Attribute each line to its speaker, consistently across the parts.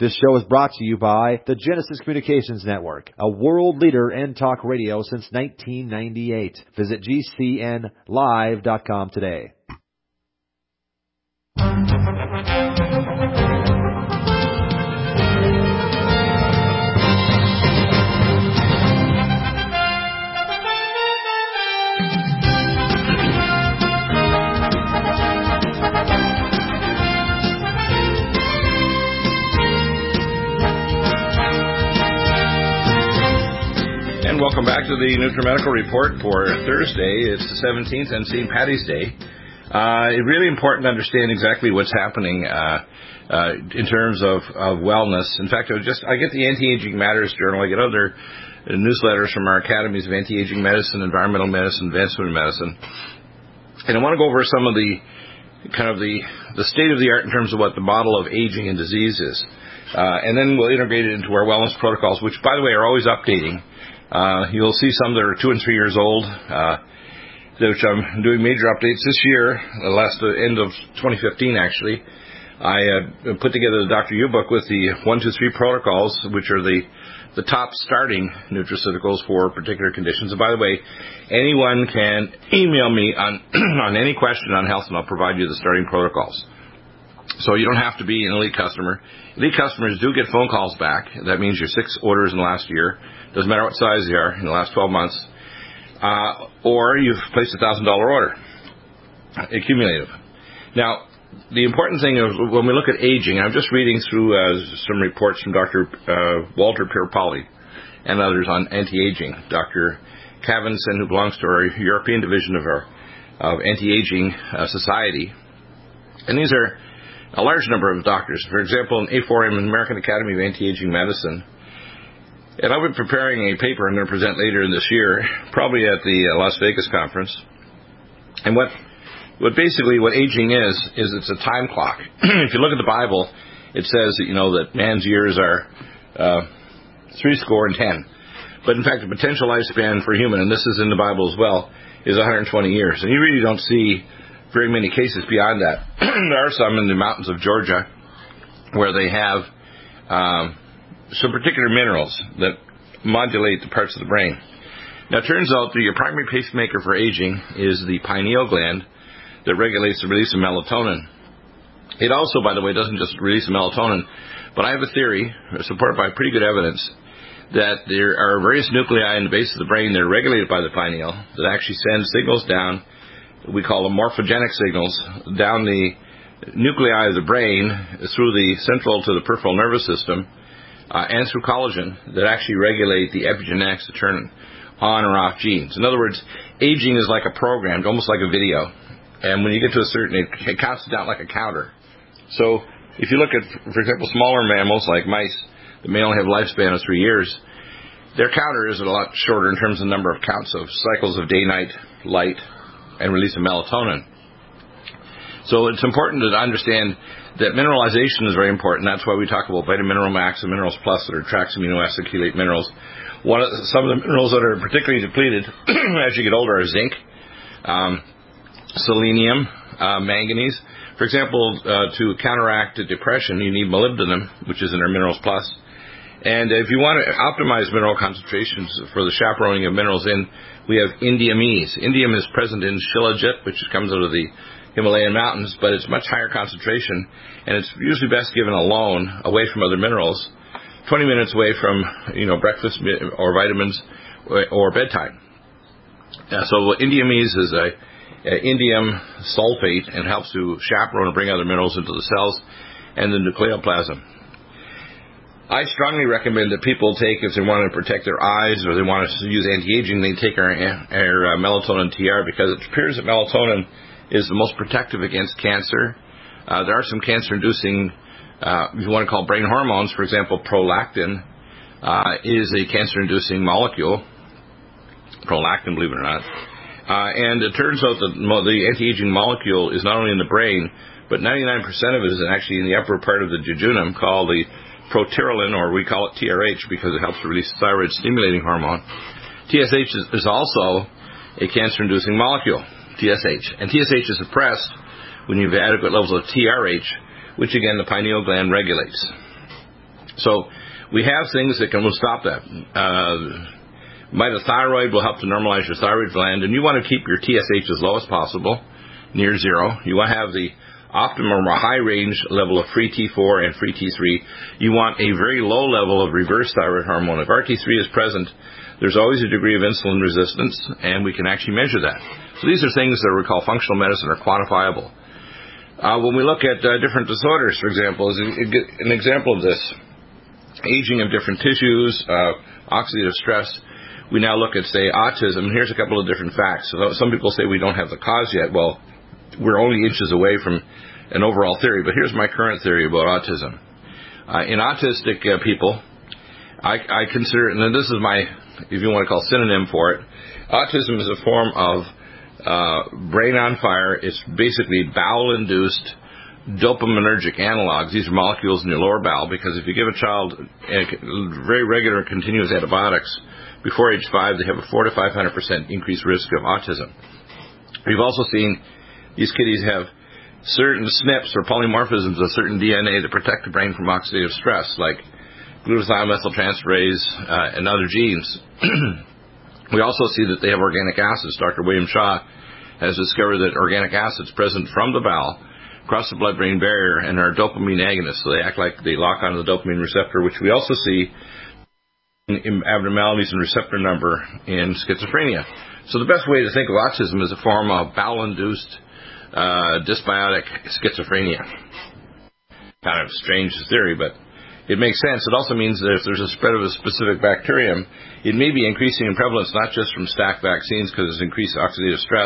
Speaker 1: This show is brought to you by the Genesis Communications Network, a world leader in talk radio since 1998. Visit GCNlive.com today.
Speaker 2: And welcome back to the NutriMedical Report for Thursday. It's the 17th and St. Paddy's Day. It's really important to understand exactly what's happening in terms of wellness. In fact, I get the Anti-Aging Matters Journal. I get other newsletters from our academies of anti-aging medicine, environmental medicine, advancement medicine. And I want to go over some of the state of the art in terms of what the model of aging and disease is. And then we'll integrate it into our wellness protocols, which, by the way, are always updating. You'll see some that are 2 and 3 years old, which I'm doing major updates this year, end of 2015 actually. I put together the Dr. U book with the 1, 2, 3 protocols, which are the top starting nutraceuticals for particular conditions. And by the way, anyone can email me on any question on health, and I'll provide you the starting protocols. So you don't have to be an elite customer. Elite customers do get phone calls back. That means your 6 orders in the last year. Doesn't matter what size they are in the last 12 months. Or you've placed a $1,000 order. Accumulative. Now, the important thing is when we look at aging, I'm just reading through some reports from Dr. Walter Pierpoli and others on anti-aging. Dr. Cavinson, who belongs to our European division of anti-aging society. And these are a large number of doctors. For example, in A4M, American Academy of Anti-Aging Medicine. And I've been preparing a paper I'm going to present later in this year, probably at the Las Vegas conference. And what aging is it's a time clock. If you look at the Bible, it says that man's years are 70. But in fact, the potential lifespan for a human, and this is in the Bible as well, is 120 years. And you really don't see very many cases beyond that. There are some in the mountains of Georgia where they have some particular minerals that modulate the parts of the brain. Now, it turns out that your primary pacemaker for aging is the pineal gland that regulates the release of melatonin. It also, by the way, doesn't just release melatonin, but I have a theory, supported by pretty good evidence, that there are various nuclei in the base of the brain that are regulated by the pineal that actually send signals down. We call them morphogenic signals down the nuclei of the brain through the central to the peripheral nervous system and through collagen that actually regulate the epigenetics to turn on or off genes. In other words, aging is like a program, almost like a video. And when you get to a certain age, it counts down like a counter. So if you look at, for example, smaller mammals like mice that may only have a lifespan of 3 years, their counter is a lot shorter in terms of number of counts of cycles of day-night light and release of melatonin. So it's important to understand that mineralization is very important. That's why we talk about Vitamin Mineral Max and Minerals Plus that are trace amino acid chelate minerals. Some of the minerals that are particularly depleted as you get older are zinc, selenium, manganese. For example, to counteract depression, you need molybdenum, which is in our Minerals Plus. And if you want to optimize mineral concentrations for the chaperoning of minerals we have indiumese. Indium is present in shilajit, which comes out of the Himalayan mountains, but it's much higher concentration, and it's usually best given alone, away from other minerals, 20 minutes away from breakfast or vitamins or bedtime. So indiumese is a indium sulfate and helps to chaperone and bring other minerals into the cells and the nucleoplasm. I strongly recommend that people take, if they want to protect their eyes or they want to use anti-aging, they take our melatonin TR, because it appears that melatonin is the most protective against cancer. There are some cancer-inducing, if you want to call brain hormones, for example, prolactin is a cancer-inducing molecule. Prolactin, believe it or not. And it turns out that the anti-aging molecule is not only in the brain, but 99% of it is actually in the upper part of the jejunum, called the protirolin, or we call it TRH because it helps to release thyroid-stimulating hormone. TSH is also a cancer-inducing molecule, TSH. And TSH is suppressed when you have adequate levels of TRH, which again the pineal gland regulates. So we have things that will stop that. Mitothyroid will help to normalize your thyroid gland, and you want to keep your TSH as low as possible, near zero. You want to have the optimum or high range level of free T4 and free T3. You want a very low level of reverse thyroid hormone. If RT3 is present, there's always a degree of insulin resistance, and we can actually measure that. So these are things that we call functional medicine or quantifiable. When we look at different disorders, for example, as an example of this, aging of different tissues, oxidative stress, we now look at, say, autism. Here's a couple of different facts. So some people say we don't have the cause yet. Well, we're only inches away from an overall theory, but here's my current theory about autism. In autistic people, I consider, and this is my, if you want to call synonym for it, autism is a form of brain on fire. It's basically bowel-induced dopaminergic analogs. These are molecules in your lower bowel, because if you give a child very regular continuous antibiotics before age 5, they have a 400 to 500% increased risk of autism. We've also seen these kiddies have certain SNPs or polymorphisms of certain DNA that protect the brain from oxidative stress, like glutathione methyltransferase and other genes. We also see that they have organic acids. Dr. William Shaw has discovered that organic acids present from the bowel cross the blood-brain barrier and are dopamine agonists. So they act like they lock onto the dopamine receptor, which we also see in abnormalities in receptor number in schizophrenia. So the best way to think of autism is a form of bowel-induced dysbiotic schizophrenia. Kind of strange theory, but it makes sense. It also means that if there's a spread of a specific bacterium, it may be increasing in prevalence, not just from stacked vaccines because it's increased oxidative stress,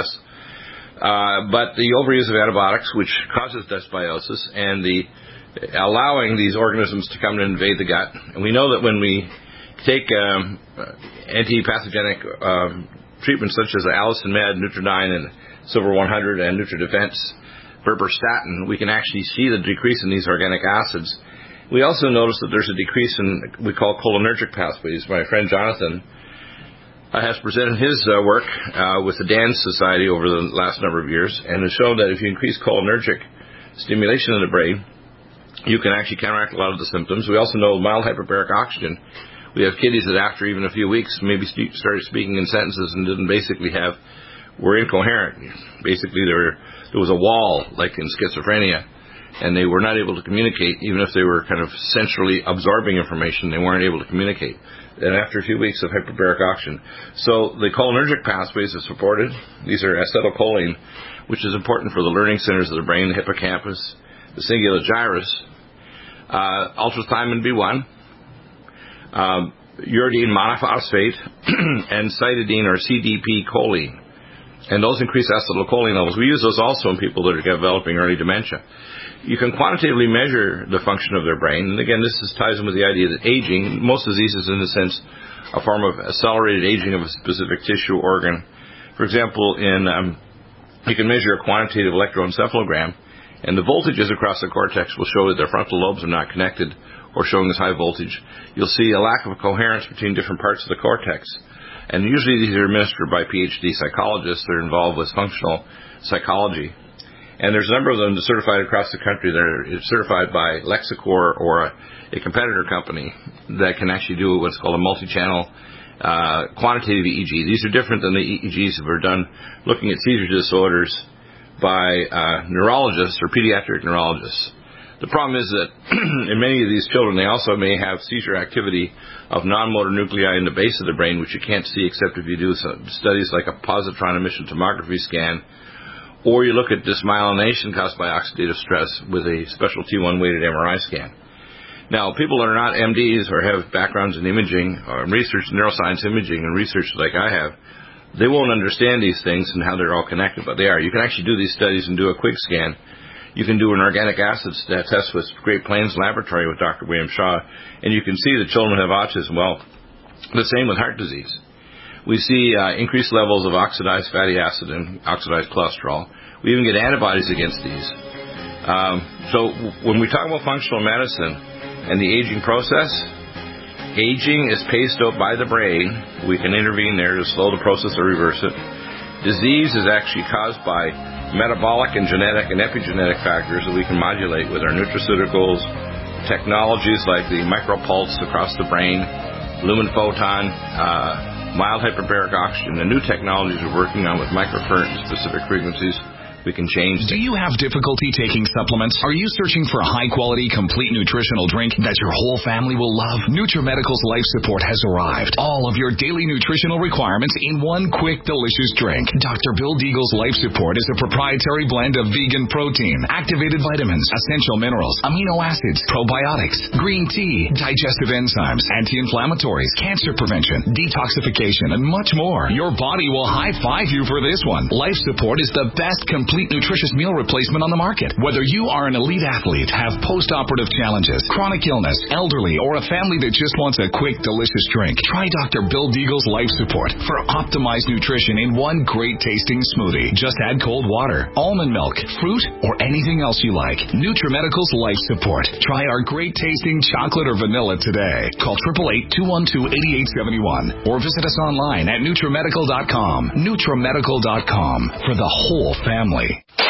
Speaker 2: but the overuse of antibiotics, which causes dysbiosis, and the allowing these organisms to come and invade the gut. And we know that when we take anti-pathogenic treatments such as Allicin Med, Nutridyne, and Silver 100, and NutriDefense, berberstatin, we can actually see the decrease in these organic acids. We also notice that there's a decrease in we call cholinergic pathways. My friend Jonathan has presented his work with the DANS Society over the last number of years, and has shown that if you increase cholinergic stimulation in the brain, you can actually counteract a lot of the symptoms. We also know mild hyperbaric oxygen. We have kiddies that after even a few weeks maybe started speaking in sentences and didn't basically were incoherent. Basically, there was a wall, like in schizophrenia, and they were not able to communicate. Even if they were kind of centrally absorbing information, they weren't able to communicate. And after a few weeks of hyperbaric oxygen. So the cholinergic pathways are supported. These are acetylcholine, which is important for the learning centers of the brain, the hippocampus, the cingulate gyrus, ultrathymine B1, uridine monophosphate, and cytidine or CDP choline. And those increase acetylcholine levels. We use those also in people that are developing early dementia. You can quantitatively measure the function of their brain. And again, this ties in with the idea that aging, most diseases in a sense, a form of accelerated aging of a specific tissue organ. For example, you can measure a quantitative electroencephalogram, and the voltages across the cortex will show that their frontal lobes are not connected or showing as high voltage. You'll see a lack of coherence between different parts of the cortex. And usually these are administered by PhD psychologists that are involved with functional psychology. And there's a number of them certified across the country that are certified by Lexicor or a competitor company that can actually do what's called a multi-channel quantitative EEG. These are different than the EEGs that were done looking at seizure disorders by neurologists or pediatric neurologists. The problem is that in many of these children, they also may have seizure activity of non-motor nuclei in the base of the brain, which you can't see except if you do studies like a positron emission tomography scan, or you look at dysmyelination caused by oxidative stress with a special T1 weighted MRI scan. Now, people that are not MDs or have backgrounds in imaging or research, neuroscience imaging and research like I have, they won't understand these things and how they're all connected, but they are. You can actually do these studies and do a quick scan. You can do an organic acids test with Great Plains Laboratory with Dr. William Shaw, and you can see that children have autism. Well, the same with heart disease. We see increased levels of oxidized fatty acid and oxidized cholesterol. We even get antibodies against these. So when we talk about functional medicine and the aging process, aging is paced out by the brain. We can intervene there to slow the process or reverse it. Disease is actually caused by metabolic and genetic and epigenetic factors that we can modulate with our nutraceuticals, technologies like the micropulse across the brain, lumen photon, mild hyperbaric oxygen, the new technologies we're working on with microcurrent and specific frequencies. We can change.
Speaker 3: Do you have difficulty taking supplements? Are you searching for a high-quality, complete nutritional drink that your whole family will love? NutriMedical's Life Support has arrived. All of your daily nutritional requirements in one quick, delicious drink. Dr. Bill Deagle's Life Support is a proprietary blend of vegan protein, activated vitamins, essential minerals, amino acids, probiotics, green tea, digestive enzymes, anti-inflammatories, cancer prevention, detoxification, and much more. Your body will high-five you for this one. Life Support is the best complete nutritious meal replacement on the market. Whether you are an elite athlete, have post-operative challenges, chronic illness, elderly, or a family that just wants a quick, delicious drink, try Dr. Bill Deagle's Life Support for optimized nutrition in one great-tasting smoothie. Just add cold water, almond milk, fruit, or anything else you like. NutriMedical's Life Support. Try our great-tasting chocolate or vanilla today. Call 888-212-8871 or visit us online at NutriMedical.com. NutriMedical.com for the whole family.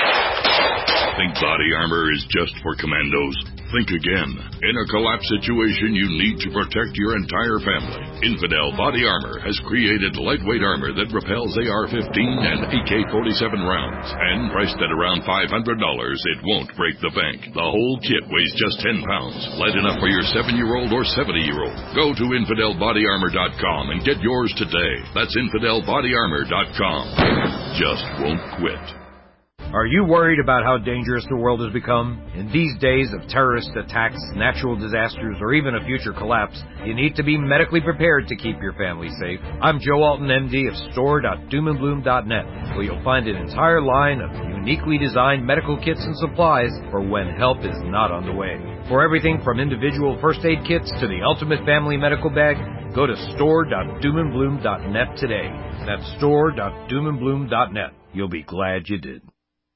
Speaker 4: Think body armor is just for commandos? Think again. In a collapse situation, you need to protect your entire family. Infidel Body Armor has created lightweight armor that repels AR-15 and AK-47 rounds. And priced at around $500, it won't break the bank. The whole kit weighs just 10 pounds. Light enough for your 7-year-old or 70-year-old. Go to InfidelBodyArmor.com and get yours today. That's InfidelBodyArmor.com. Just won't quit.
Speaker 5: Are you worried about how dangerous the world has become? In these days of terrorist attacks, natural disasters, or even a future collapse, you need to be medically prepared to keep your family safe. I'm Joe Alton, MD of store.doomandbloom.net, where you'll find an entire line of uniquely designed medical kits and supplies for when help is not on the way. For everything from individual first aid kits to the ultimate family medical bag, go to store.doomandbloom.net today. That's store.doomandbloom.net. You'll be glad you did.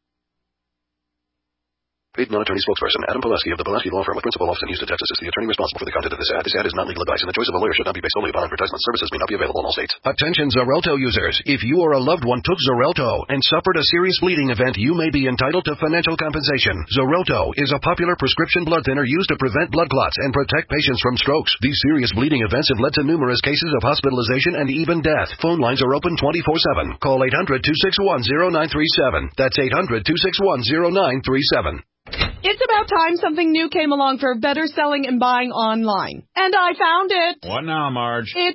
Speaker 6: Paid non-attorney spokesperson Adam Pulaski of the Pulaski Law Firm with principal office in Houston, Texas, is the attorney responsible for the content of this ad. This ad is not legal advice, and the choice of a lawyer should not be based solely upon advertisement. Services may not be available in all states.
Speaker 7: Attention Xarelto users. If you or a loved one took Xarelto and suffered a serious bleeding event, you may be entitled to financial compensation. Xarelto is a popular prescription blood thinner used to prevent blood clots and protect patients from strokes. These serious bleeding events have led to numerous cases of hospitalization and even death. Phone lines are open 24/7. Call 800-261-0937. That's 800-261-0937.
Speaker 8: It's about time something new came along for better selling and buying online. And I found it.
Speaker 9: What now, Marge?
Speaker 8: It's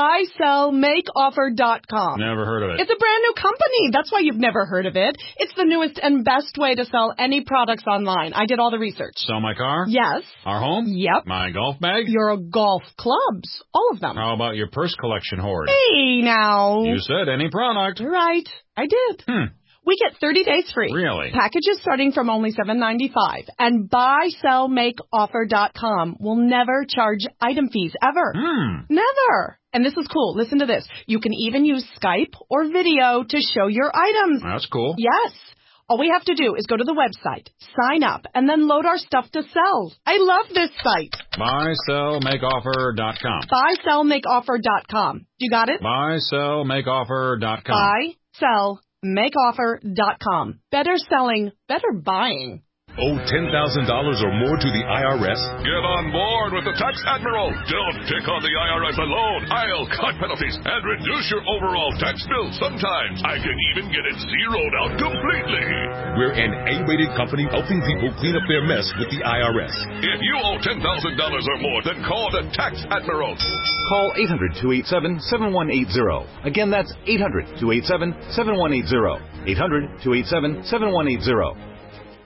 Speaker 8: buysellmakeoffer.com.
Speaker 9: Never heard of it.
Speaker 8: It's a brand new company. That's why you've never heard of it. It's the newest and best way to sell any products online. I did all the research.
Speaker 9: Sell my car?
Speaker 8: Yes.
Speaker 9: Our home?
Speaker 8: Yep.
Speaker 9: My golf bag?
Speaker 8: Your golf clubs. All of them.
Speaker 9: How about your purse collection hoard?
Speaker 8: Hey, now.
Speaker 9: You said any product.
Speaker 8: Right. I did. We get 30 days free.
Speaker 9: Really?
Speaker 8: Packages starting from only $7.95. And buysellmakeoffer.com will never charge item fees ever. Never. And this is cool. Listen to this. You can even use Skype or video to show your items.
Speaker 9: That's cool.
Speaker 8: Yes. All we have to do is go to the website, sign up, and then load our stuff to sell. I love this site.
Speaker 9: Buysellmakeoffer.com.
Speaker 8: Buysellmakeoffer.com. You got it?
Speaker 9: Buysellmakeoffer.com.
Speaker 8: Buysellmakeoffer.com. Better selling, better buying.
Speaker 10: Owe $10,000 or more to the IRS?
Speaker 4: Get on board with the Tax Admiral. Don't pick on the IRS alone. I'll cut penalties and reduce your overall tax bill. Sometimes I can even get it zeroed out completely.
Speaker 10: We're an A-rated company helping people clean up their mess with the IRS.
Speaker 4: If you owe $10,000 or more, then call the Tax Admiral.
Speaker 11: Call 800-287-7180. Again, that's 800-287-7180. 800-287-7180.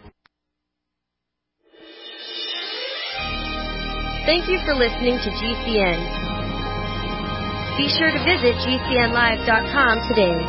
Speaker 12: Thank you for listening to GCN. Be sure to visit GCNlive.com today.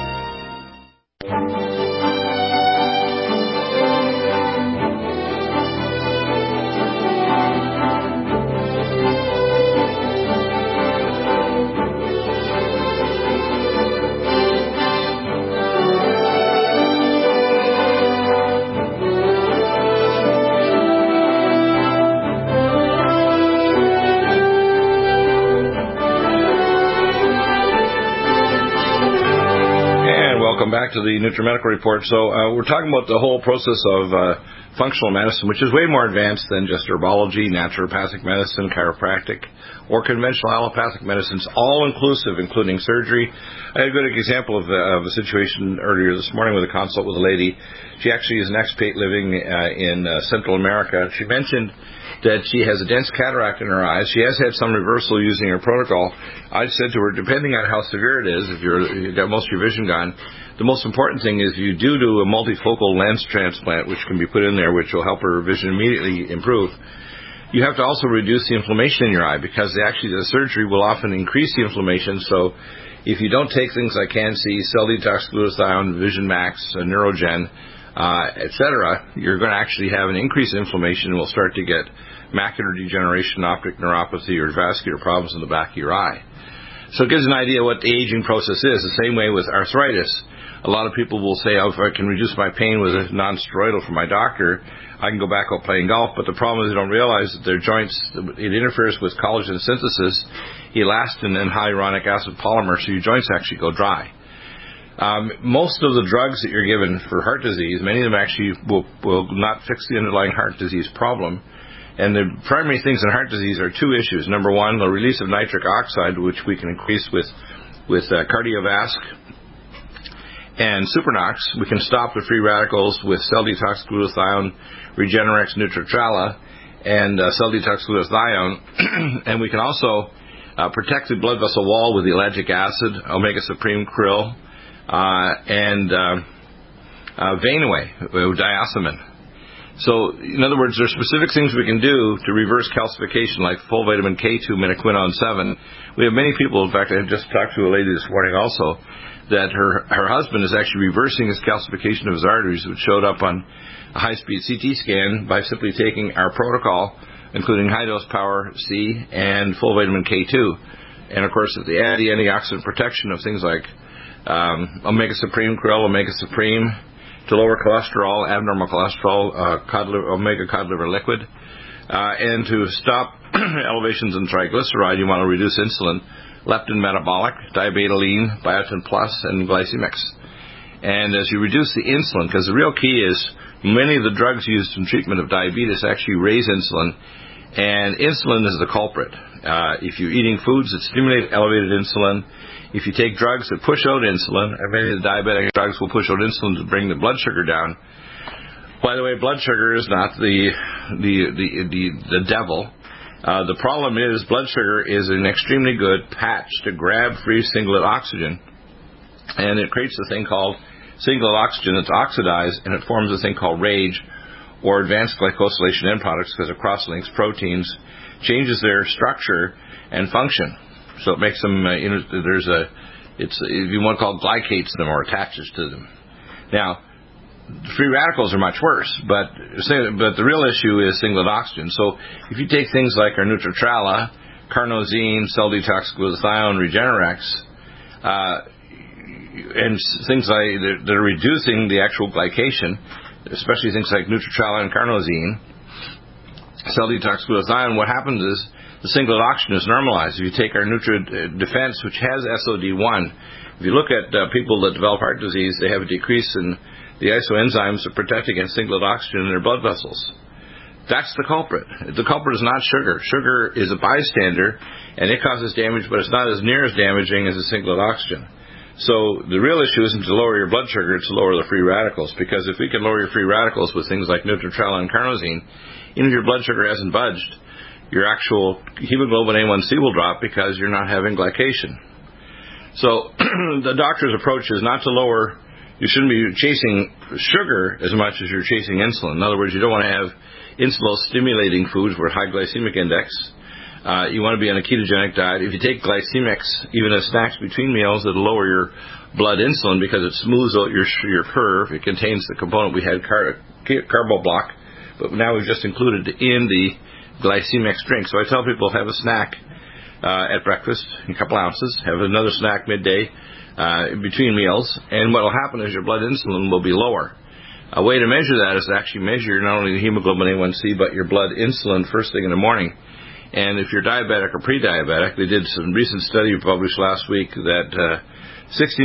Speaker 2: Welcome back to the NutriMedical Report. So we're talking about the whole process of functional medicine, which is way more advanced than just herbology, naturopathic medicine, chiropractic, or conventional allopathic medicines, all inclusive, including surgery. I had a good example of a situation earlier this morning with a consult with a lady. She actually is an expat living in Central America. She mentioned that she has a dense cataract in her eyes. She has had some reversal using her protocol. I said to her, depending on how severe it is, if you've got most of your vision gone, the most important thing is you do a multifocal lens transplant, which can be put in there, which will help her vision immediately improve. You have to also reduce the inflammation in your eye, because actually the surgery will often increase the inflammation. So if you don't take things like CanC, Cell Detox, Glutathione, Vision Max, Neurogen, etc., you're going to actually have an increase in inflammation and will start to get macular degeneration, optic neuropathy, or vascular problems in the back of your eye. So it gives an idea what the aging process is. The same way with arthritis. A lot of people will say, oh, if I can reduce my pain with a non-steroidal from my doctor, I can go back out playing golf. But the problem is they don't realize that their joints, it interferes with collagen synthesis, elastin, and hyaluronic acid polymer, so your joints actually go dry. Most of the drugs that you're given for heart disease, many of them actually will not fix the underlying heart disease problem. And the primary things in heart disease are two issues. Number one, the release of nitric oxide, which we can increase with Cardiovasc and Supernox. We can stop the free radicals with Cell Detox, Glutathione, Regenerex, Nutritrala, and Cell Detox, Glutathione. And we can also protect the blood vessel wall with the ellagic acid, Omega Supreme Krill, and Vein-Away, diacemin. So, in other words, there's specific things we can do to reverse calcification, like full vitamin K2, minoquinone 7. We have many people, in fact, I just talked to a lady this morning also, that her husband is actually reversing his calcification of his arteries, which showed up on a high-speed CT scan by simply taking our protocol, including high-dose Power C and full vitamin K2. And, of course, if they add the antioxidant protection of things like Omega Supreme Krill, Omega Supreme, to lower cholesterol, abnormal cholesterol, omega cod liver liquid, and to stop elevations in triglyceride, you want to reduce insulin, leptin metabolic, diabetoline, biotin plus, and glycemics. And as you reduce the insulin, because the real key is many of the drugs used in treatment of diabetes actually raise insulin, and insulin is the culprit. If you're eating foods that stimulate elevated insulin, if you take drugs that push out insulin, and many of the diabetic drugs will push out insulin to bring the blood sugar down. By the way, blood sugar is not the devil. The problem is blood sugar is an extremely good patch to grab free singlet oxygen, and it creates a thing called singlet oxygen that's oxidized, and it forms a thing called RAGE, or advanced glycosylation end products, because it cross-links proteins, changes their structure and function. So it makes them, if you want to call it, glycates them or attaches to them. Now, free radicals are much worse, but the real issue is singlet oxygen. So if you take things like our Nutritrala, Carnosine, Cell Detox, Glutathione, Regenerex, and things like that are reducing the actual glycation, especially things like Nutritrala and Carnosine, Cell Detox, Glutathione, what happens is the singlet oxygen is normalized. If you take our Nutri-Defense, which has SOD1, if you look at people that develop heart disease, they have a decrease in the isoenzymes that protect against singlet oxygen in their blood vessels. That's the culprit. The culprit is not sugar. Sugar is a bystander, and it causes damage, but it's not as near as damaging as the singlet oxygen. So the real issue isn't to lower your blood sugar, it's to lower the free radicals, because if we can lower your free radicals with things like Nutritrala and Carnosine, even if your blood sugar hasn't budged, your actual hemoglobin A1C will drop because you're not having glycation. So the doctor's approach is not to lower, you shouldn't be chasing sugar as much as you're chasing insulin. In other words, you don't want to have insulin-stimulating foods with high glycemic index. You want to be on a ketogenic diet. If you take glycemics, even as snacks between meals, it'll lower your blood insulin because it smooths out your curve. It contains the component we had, Carboblock, but now we've just included in the glycemics drink. So I tell people, have a snack at breakfast, a couple ounces, have another snack midday between meals, and what will happen is your blood insulin will be lower. A way to measure that is to actually measure not only the hemoglobin A1C, but your blood insulin first thing in the morning. And if you're diabetic or pre-diabetic, they did some recent study published last week that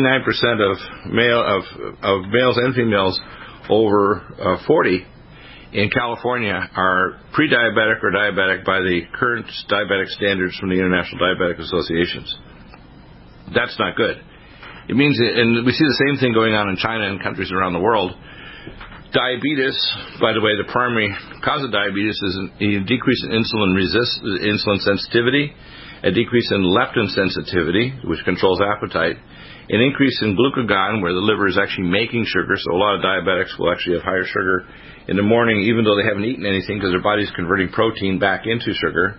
Speaker 2: 69% of males and females over 40 in California are pre-diabetic or diabetic by the current diabetic standards from the International Diabetic Associations. That's not good. It means, and we see the same thing going on in China and countries around the world. Diabetes, by the way, the primary cause of diabetes is a decrease in insulin sensitivity, a decrease in leptin sensitivity, which controls appetite, an increase in glucagon, where the liver is actually making sugar, so a lot of diabetics will actually have higher sugar in the morning, even though they haven't eaten anything, because their body's converting protein back into sugar.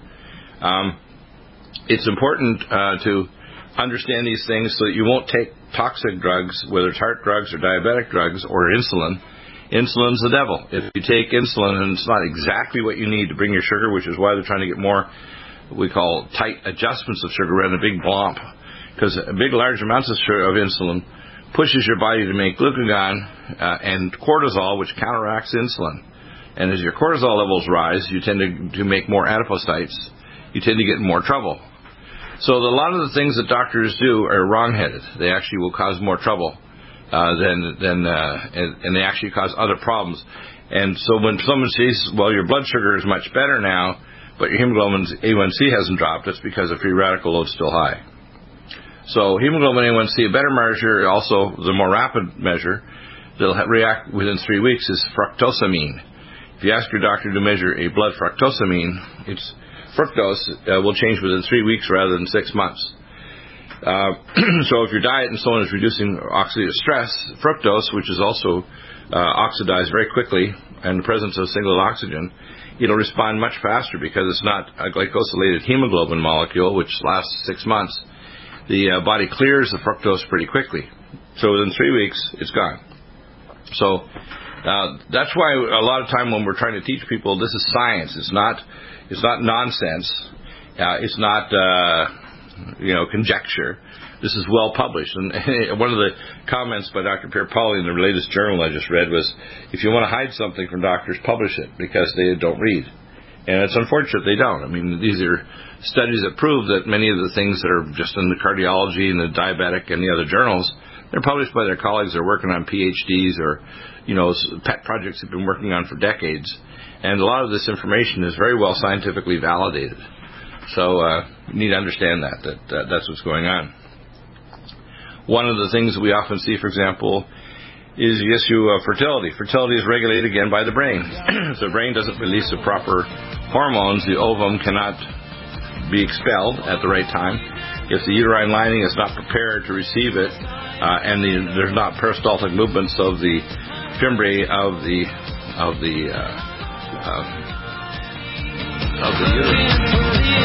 Speaker 2: It's important to understand these things so that you won't take toxic drugs, whether it's heart drugs or diabetic drugs or insulin. Insulin's the devil. If you take insulin and it's not exactly what you need to bring your sugar, which is why they're trying to get more, we call tight adjustments of sugar rather than a big blomp, because large amounts of insulin pushes your body to make glucagon and cortisol, which counteracts insulin. And as your cortisol levels rise, you tend to make more adipocytes. You tend to get in more trouble. So a lot of the things that doctors do are wrong-headed. They actually will cause more trouble and they actually cause other problems. And so when someone says, well, your blood sugar is much better now, but your hemoglobin A1C hasn't dropped, that's because the free radical load's still high. So hemoglobin A1C, a better measure, also the more rapid measure, that'll react within 3 weeks, is fructosamine. If you ask your doctor to measure a blood fructosamine, its fructose will change within 3 weeks rather than 6 months. So if your diet and so on is reducing oxidative stress, fructose, which is also oxidized very quickly in the presence of single oxygen, it'll respond much faster because it's not a glycosylated hemoglobin molecule, which lasts 6 months. The body clears the fructose pretty quickly. So within 3 weeks, it's gone. So that's why a lot of time when we're trying to teach people, this is science. It's not nonsense. It's not conjecture. This is well published. And one of the comments by Dr. Pierre Pauly in the latest journal I just read was, if you want to hide something from doctors, publish it, because they don't read. And it's unfortunate they don't. I mean, these are studies that prove that many of the things that are just in the cardiology and the diabetic and the other journals, they're published by their colleagues. They're working on PhDs or, pet projects they've been working on for decades. And a lot of this information is very well scientifically validated. So you need to understand that's what's going on. One of the things that we often see, for example, is the issue of fertility. Fertility is regulated again by the brain. If the brain doesn't release the proper hormones, the ovum cannot be expelled at the right time. If the uterine lining is not prepared to receive it, and there's not peristaltic movements of the fimbriae of the uterus.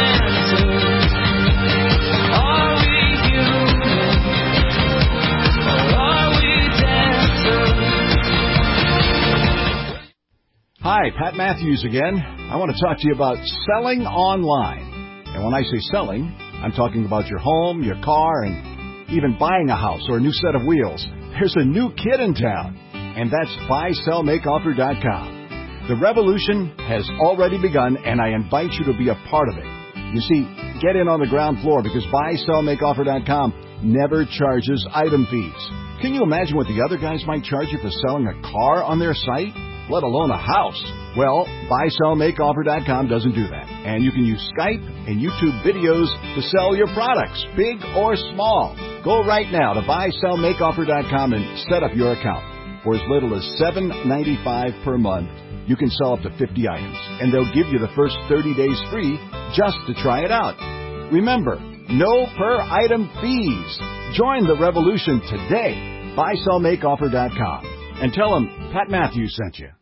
Speaker 11: Hi, Pat Matthews again. I want to talk to you about selling online. And when I say selling, I'm talking about your home, your car, and even buying a house or a new set of wheels. There's a new kid in town, and that's buysellmakeoffer.com. The revolution has already begun, and I invite you to be a part of it. You see, get in on the ground floor because buysellmakeoffer.com never charges item fees. Can you imagine what the other guys might charge you for selling a car on their site? Let alone a house. Well, buysellmakeoffer.com doesn't do that. And you can use Skype and YouTube videos to sell your products, big or small. Go right now to buysellmakeoffer.com and set up your account. For as little as $7.95 per month, you can sell up to 50 items. And they'll give you the first 30 days free just to try it out. Remember, no per item fees. Join the revolution today. buysellmakeoffer.com. And tell them Pat Matthews sent you.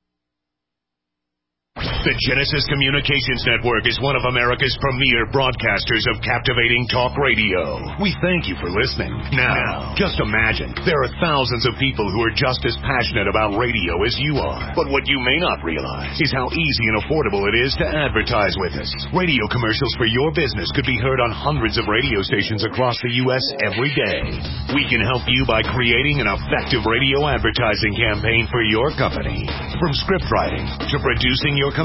Speaker 13: The Genesis Communications Network is one of America's premier broadcasters of captivating talk radio. We thank you for listening. Now, just imagine, there are thousands of people who are just as passionate about radio as you are. But what you may not realize is how easy and affordable it is to advertise with us. Radio commercials for your business could be heard on hundreds of radio stations across the U.S. every day. We can help you by creating an effective radio advertising campaign for your company. From script writing to producing your commercial,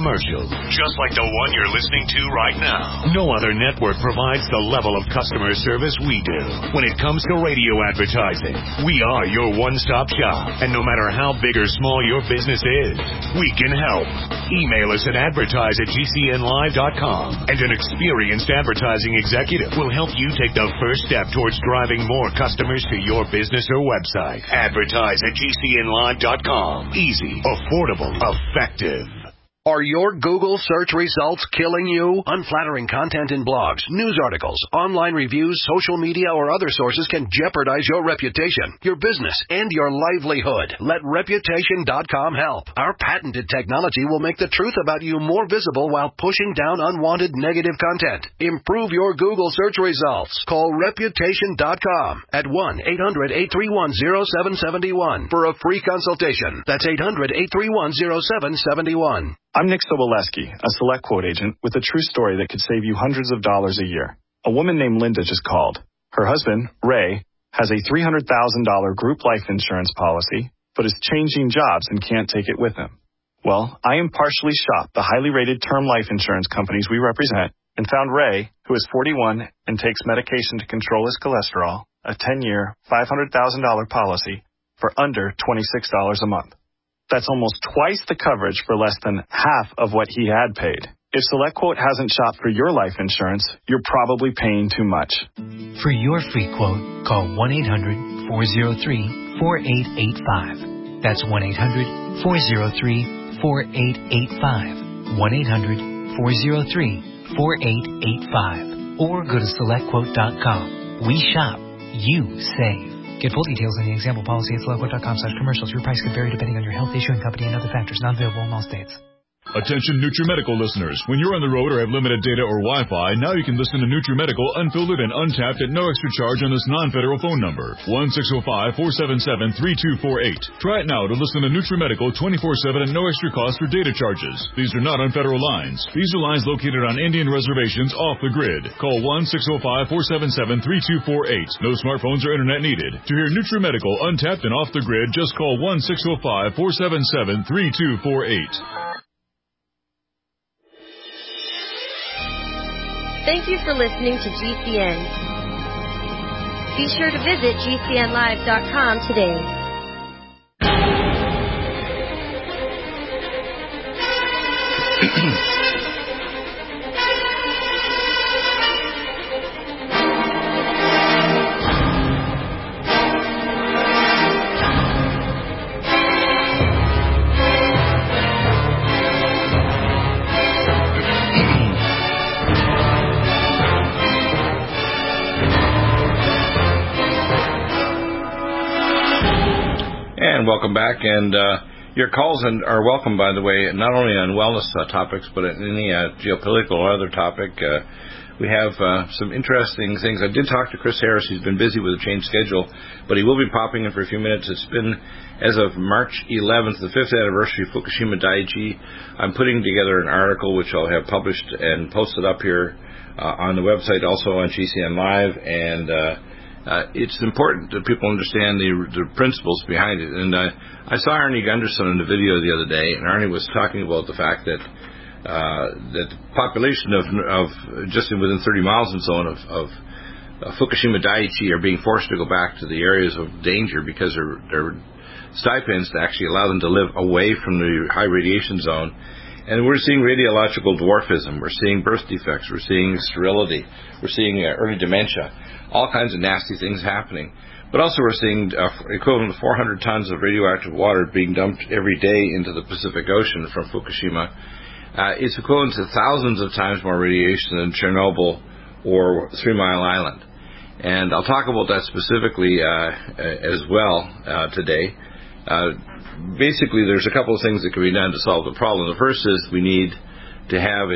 Speaker 13: commercials, just like the one you're listening to right now. No other network provides the level of customer service we do. When it comes to radio advertising, we are your one-stop shop. And no matter how big or small your business is, we can help. Email us at advertise@gcnlive.com, and an experienced advertising executive will help you take the first step towards driving more customers to your business or website. Advertise@gcnlive.com. Easy, affordable, effective.
Speaker 7: Are your Google search results killing you? Unflattering content in blogs, news articles, online reviews, social media, or other sources can jeopardize your reputation, your business, and your livelihood. Let Reputation.com help. Our patented technology will make the truth about you more visible while pushing down unwanted negative content. Improve your Google search results. Call Reputation.com at 1-800-831-0771 for a free consultation. That's 800-831-0771.
Speaker 14: I'm Nick Soboleski, a Select Quote agent with a true story that could save you hundreds of dollars a year. A woman named Linda just called. Her husband, Ray, has a $300,000 group life insurance policy, but is changing jobs and can't take it with him. Well, I impartially shopped the highly rated term life insurance companies we represent and found Ray, who is 41 and takes medication to control his cholesterol, a 10-year, $500,000 policy for under $26 a month. That's almost twice the coverage for less than half of what he had paid. If SelectQuote hasn't shopped for your life insurance, you're probably paying too much.
Speaker 15: For your free quote, call 1-800-403-4885. That's 1-800-403-4885. 1-800-403-4885. Or go to SelectQuote.com. We shop. You save. Get full details in the example policy at SelectQuote.com/commercials. Your price could vary depending on your health, issuing company, and other factors. Not available in all states.
Speaker 16: Attention NutriMedical listeners. When you're on the road or have limited data or Wi-Fi, now you can listen to NutriMedical unfiltered and untapped at no extra charge on this non-federal phone number, 1-605-477-3248. Try it now to listen to NutriMedical 24/7 at no extra cost for data charges. These are not on federal lines. These are lines located on Indian reservations off the grid. Call 1-605-477-3248. No smartphones or internet needed. To hear NutriMedical untapped and off the grid, just call 1-605-477-3248.
Speaker 12: Thank you for listening to GCN. Be sure to visit GCNlive.com today.
Speaker 2: Welcome back, and your calls are welcome, by the way, not only on wellness topics, but any geopolitical or other topic. We have some interesting things. I did talk to Chris Harris. He's been busy with a changed schedule, but he will be popping in for a few minutes. It's been, as of March 11th, the 5th anniversary of Fukushima Daiichi. I'm putting together an article which I'll have published and posted up here on the website, also on GCN Live, and it's important that people understand the principles behind it. And I saw Arnie Gunderson in the video the other day, and Arnie was talking about the fact that that the population of just within 30 miles and so on of Fukushima Daiichi are being forced to go back to the areas of danger because there are stipends to actually allow them to live away from the high radiation zone. And we're seeing radiological dwarfism. We're seeing birth defects. We're seeing sterility. We're seeing early dementia. All kinds of nasty things happening. But also we're seeing equivalent to 400 tons of radioactive water being dumped every day into the Pacific Ocean from Fukushima. It's equivalent to thousands of times more radiation than Chernobyl or 3 Mile Island. And I'll talk about that specifically as well today. Basically, there's a couple of things that can be done to solve the problem. The first is we need to have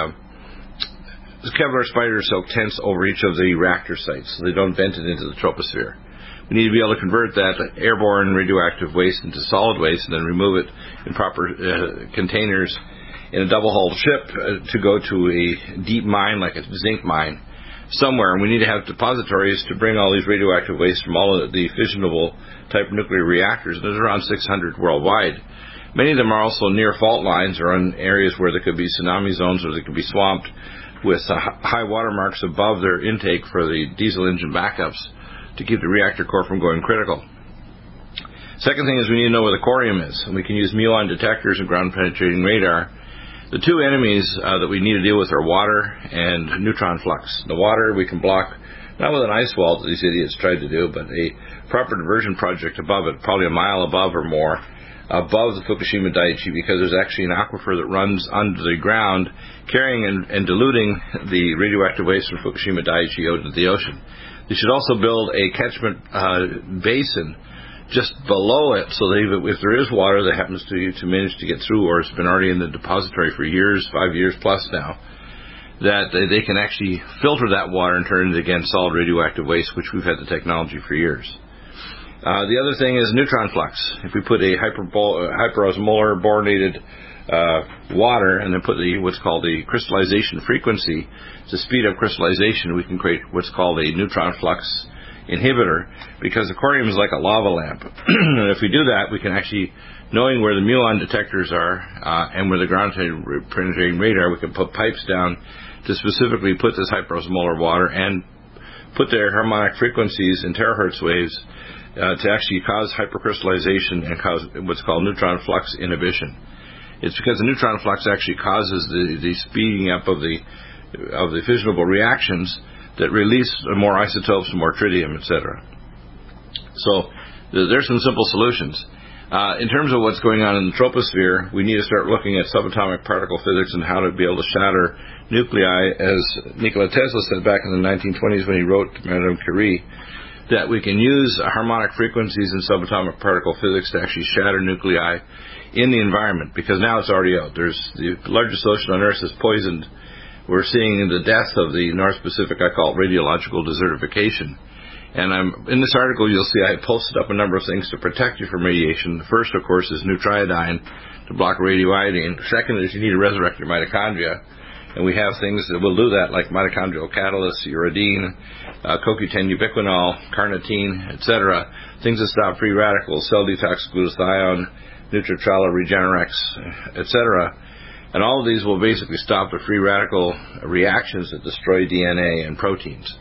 Speaker 2: Kevlar spider silk tents over each of the reactor sites so they don't vent it into the troposphere. We need to be able to convert that airborne radioactive waste into solid waste and then remove it in proper containers in a double-hulled ship to go to a deep mine like a zinc mine somewhere. And we need to have depositories to bring all these radioactive waste from all of the fissionable type nuclear reactors. There's around 600 worldwide. Many of them are also near fault lines or in areas where there could be tsunami zones or they could be swamped with high water marks above their intake for the diesel engine backups to keep the reactor core from going critical. Second thing is we need to know where the corium is, and we can use muon detectors and ground-penetrating radar. The two enemies that we need to deal with are water and neutron flux. The water we can block not with an ice wall that these idiots tried to do, but a proper diversion project above it, probably a mile above or more, above the Fukushima Daiichi, because there's actually an aquifer that runs under the ground, carrying and diluting the radioactive waste from Fukushima Daiichi out into the ocean. They should also build a catchment basin just below it, so that if there is water that happens to manage to get through, or it's been already in the depository for years, 5 years plus now, that they can actually filter that water and turn it again solid radioactive waste, which we've had the technology for years. The other thing is neutron flux. If we put a hyperosmolar boronated water and then put what's called the crystallization frequency to speed up crystallization, we can create what's called a neutron flux inhibitor, because the corium is like a lava lamp. And if we do that, we can actually, knowing where the muon detectors are and where the ground-penetrating radar, we can put pipes down to specifically put this hyperosmolar water and put their harmonic frequencies in terahertz waves to actually cause hypercrystallization and cause what's called neutron flux inhibition. It's because the neutron flux actually causes the speeding up of the fissionable reactions that release more isotopes, more tritium, etc. So there's some simple solutions. In terms of what's going on in the troposphere, we need to start looking at subatomic particle physics and how to be able to shatter nuclei, as Nikola Tesla said back in the 1920s when he wrote to Madame Curie, that we can use harmonic frequencies in subatomic particle physics to actually shatter nuclei in the environment, because now it's already out. There's the largest ocean on Earth is poisoned. We're seeing the death of the North Pacific. I call it radiological desertification. And in this article, you'll see I posted up a number of things to protect you from radiation. The first, of course, is nutriodine to block radioiodine. The second is you need to resurrect your mitochondria. And we have things that will do that, like mitochondrial catalysts, uridine, CoQ10 ubiquinol, carnitine, etc. Things that stop free radicals, cell detox glutathione, Nutritrella, Regenerex, etc. And all of these will basically stop the free radical reactions that destroy DNA and proteins.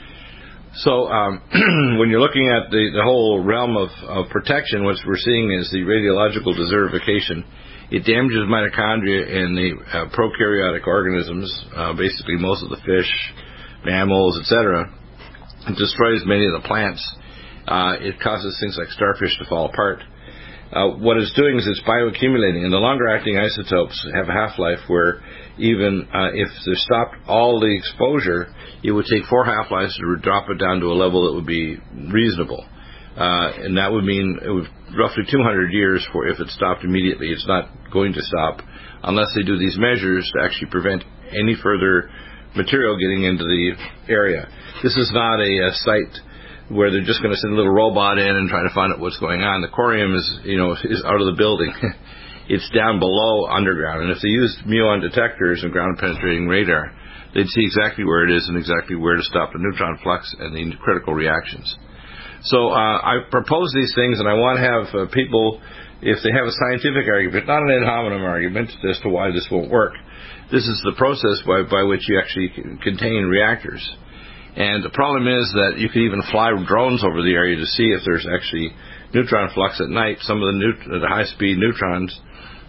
Speaker 2: So when you're looking at the whole realm of protection, what we're seeing is the radiological desertification. It damages mitochondria in the prokaryotic organisms, basically most of the fish, mammals, etc. It destroys many of the plants. It causes things like starfish to fall apart. What it's doing is it's bioaccumulating, and the longer-acting isotopes have a half-life where even if they stopped all the exposure, it would take 4 half-lives to drop it down to a level that would be reasonable. And that would mean it would roughly 200 years for if it stopped immediately. It's not going to stop unless they do these measures to actually prevent any further material getting into the area. This is not a site where they're just going to send a little robot in and try to find out what's going on. The corium is out of the building. It's down below underground. And if they used muon detectors and ground-penetrating radar, they'd see exactly where it is and exactly where to stop the neutron flux and the critical reactions. So I propose these things, and I want to have people, if they have a scientific argument, not an ad hominem argument as to why this won't work. This is the process by which you actually contain reactors. And the problem is that you can even fly drones over the area to see if there's actually neutron flux at night. Some of the high-speed neutrons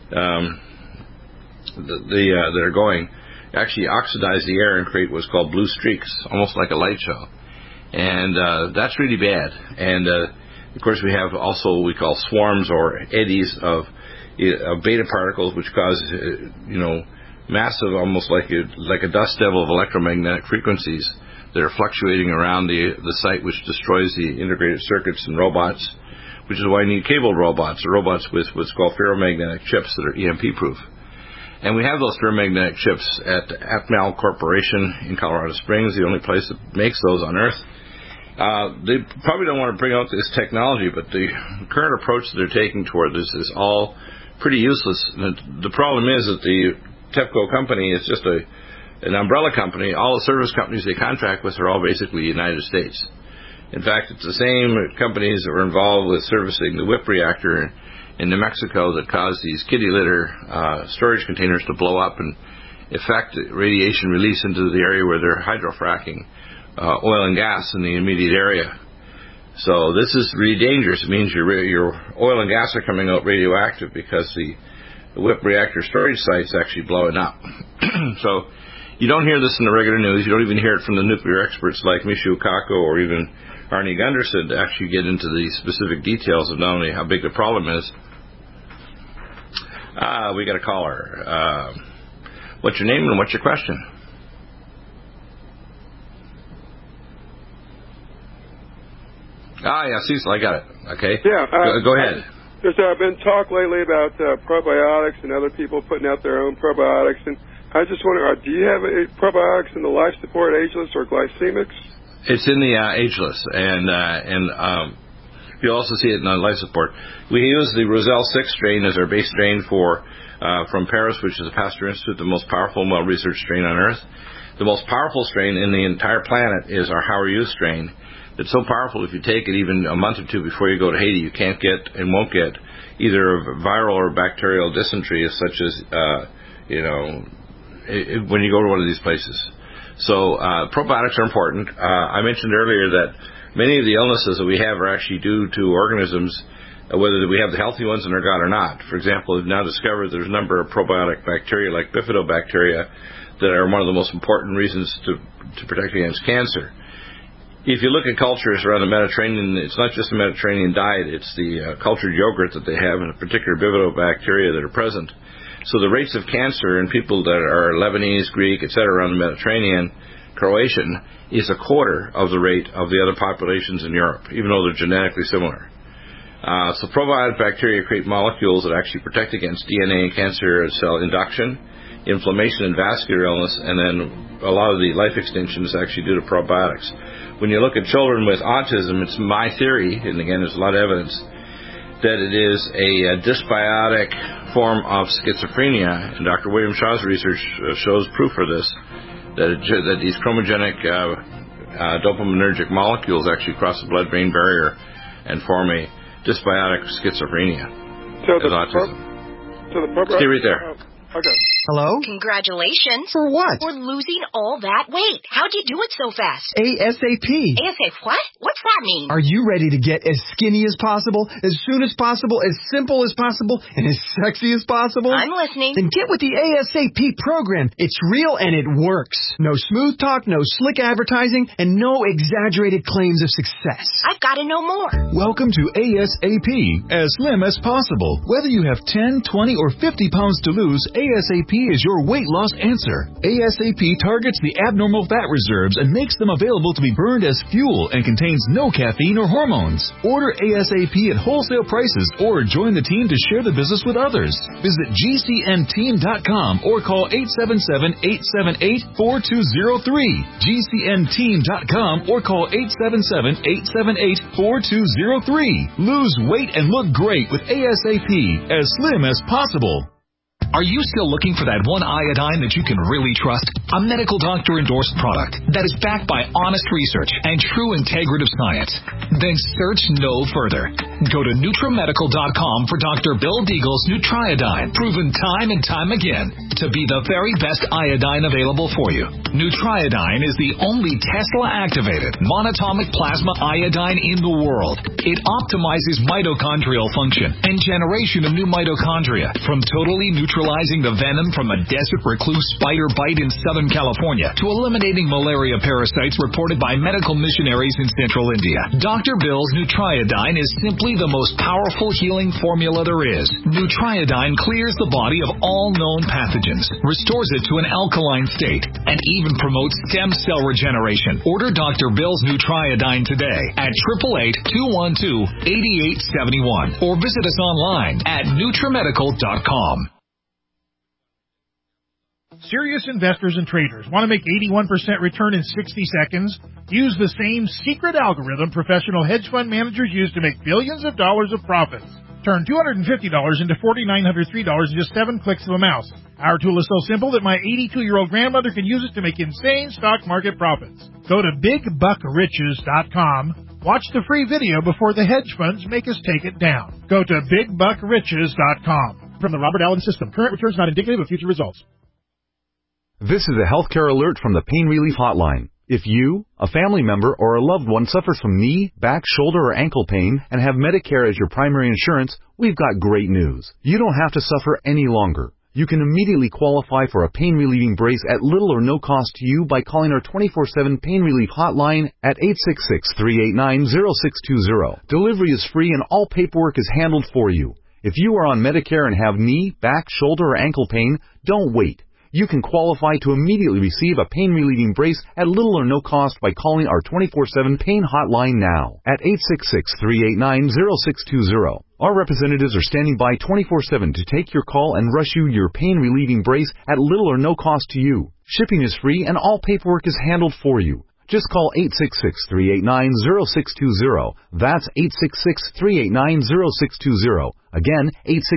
Speaker 2: that are going actually oxidize the air and create what's called blue streaks, almost like a light show. And that's really bad. And, of course, we have also what we call swarms or eddies of beta particles, which cause, massive, almost like a dust devil of electromagnetic frequencies that are fluctuating around the site, which destroys the integrated circuits and robots, which is why you need cabled robots, or robots with what's called ferromagnetic chips that are EMP-proof. And we have those ferromagnetic chips at Atmel Corporation in Colorado Springs, the only place that makes those on Earth. They probably don't want to bring out this technology, but the current approach that they're taking toward this is all pretty useless. And the problem is that the TEPCO company is just an umbrella company. All the service companies they contract with are all basically United States. In fact, it's the same companies that were involved with servicing the WIP reactor in New Mexico that caused these kitty litter storage containers to blow up and affect radiation release into the area where they're hydrofracking oil and gas in the immediate area. So this is really dangerous. It means your oil and gas are coming out radioactive because the WIPP reactor storage site's actually blowing up. So you don't hear this in the regular news. You don't even hear it from the nuclear experts like Michio Kaku or even Arnie Gunderson to actually get into the specific details of not only how big the problem is. We got a caller. What's your name and what's your question? Yeah, Cecil, I got it. Okay.
Speaker 17: Yeah.
Speaker 2: Go ahead.
Speaker 17: There's been talk lately about probiotics and other people putting out their own probiotics, and I just wonder, do you have probiotics in the life support ageless or glycemics?
Speaker 2: It's in the ageless, and you'll also see it in the life support. We use the Roselle 6 strain as our base strain from Paris, which is the Pasteur Institute, the most powerful and well-researched strain on Earth. The most powerful strain in the entire planet is our How Are You strain. It's so powerful, if you take it even a month or two before you go to Haiti, you can't get and won't get either a viral or bacterial dysentery, such as, when you go to one of these places. So probiotics are important. I mentioned earlier that many of the illnesses that we have are actually due to organisms, whether we have the healthy ones in our gut or not. For example, we've now discovered there's a number of probiotic bacteria like bifidobacteria that are one of the most important reasons to protect against cancer. If you look at cultures around the Mediterranean, it's not just the Mediterranean diet, it's the cultured yogurt that they have and a particular bifidobacteria that are present. So the rates of cancer in people that are Lebanese, Greek, etc. around the Mediterranean, Croatian, is a quarter of the rate of the other populations in Europe, even though they're genetically similar. So probiotic bacteria create molecules that actually protect against DNA and cancer cell induction, inflammation and vascular illness, and then a lot of the life extension is actually due to probiotics. When you look at children with autism, it's my theory, and again there's a lot of evidence, that it is a dysbiotic form of schizophrenia, and Dr. William Shaw's research shows proof for this, that these chromogenic dopaminergic molecules actually cross the blood-brain barrier and form a dysbiotic schizophrenia. Stay right there.
Speaker 17: Okay.
Speaker 18: Hello?
Speaker 19: Congratulations.
Speaker 18: For what?
Speaker 19: For losing all that weight. How'd you do it so fast?
Speaker 18: ASAP.
Speaker 19: ASAP what? What's that mean?
Speaker 18: Are you ready to get as skinny as possible, as soon as possible, as simple as possible, and as sexy as possible?
Speaker 19: I'm listening.
Speaker 18: Then get with the ASAP program. It's real and it works. No smooth talk, no slick advertising, and no exaggerated claims of success.
Speaker 19: I've got to know more.
Speaker 16: Welcome to ASAP, as slim as possible. Whether you have 10, 20, or 50 pounds to lose, ASAP is your weight loss answer. ASAP targets the abnormal fat reserves and makes them available to be burned as fuel and contains no caffeine or hormones. Order ASAP at wholesale prices or join the team to share the business with others. Visit GCNteam.com or call 877-878-4203. GCNteam.com or call 877-878-4203. Lose weight and look great with ASAP, as slim as possible.
Speaker 3: Are you still looking for that one iodine that you can really trust? A medical doctor-endorsed product that is backed by honest research and true integrative science? Then search no further. Go to NutriMedical.com for Dr. Bill Deagle's Nutriodine, proven time and time again to be the very best iodine available for you. Nutriodine is the only Tesla-activated monatomic plasma iodine in the world. It optimizes mitochondrial function and generation of new mitochondria from totally neutralizing the venom from a desert recluse spider bite in Southern California to eliminating malaria parasites reported by medical missionaries in Central India. Dr. Bill's Nutriodine is simply the most powerful healing formula there is. Nutriodine clears the body of all known pathogens, restores it to an alkaline state, and even promotes stem cell regeneration. Order Dr. Bill's Nutriodine today at 888-212-8871 or visit us online at NutriMedical.com.
Speaker 20: Serious investors and traders want to make 81% return in 60 seconds? Use the same secret algorithm professional hedge fund managers use to make billions of dollars of profits. Turn $250 into $4,903 in just 7 clicks of a mouse. Our tool is so simple that my 82-year-old grandmother can use it to make insane stock market profits. Go to BigBuckRiches.com Watch the free video before the hedge funds make us take it down. Go to BigBuckRiches.com. From the Robert Allen System. Current returns not indicative of future results.
Speaker 16: This is a healthcare alert from the Pain Relief Hotline. If you, a family member, or a loved one suffers from knee, back, shoulder, or ankle pain and have Medicare as your primary insurance, we've got great news. You don't have to suffer any longer. You can immediately qualify for a pain-relieving brace at little or no cost to you by calling our 24/7 Pain Relief Hotline at 866-389-0620. Delivery is free and all paperwork is handled for you. If you are on Medicare and have knee, back, shoulder, or ankle pain, don't wait. You can qualify to immediately receive a pain-relieving brace at little or no cost by calling our 24/7 Pain Hotline now at 866-389-0620. Our representatives are standing by 24/7 to take your call and rush you your pain-relieving brace at little or no cost to you. Shipping is free and all paperwork is handled for you. Just call 866-389-0620. That's 866-389-0620. Again,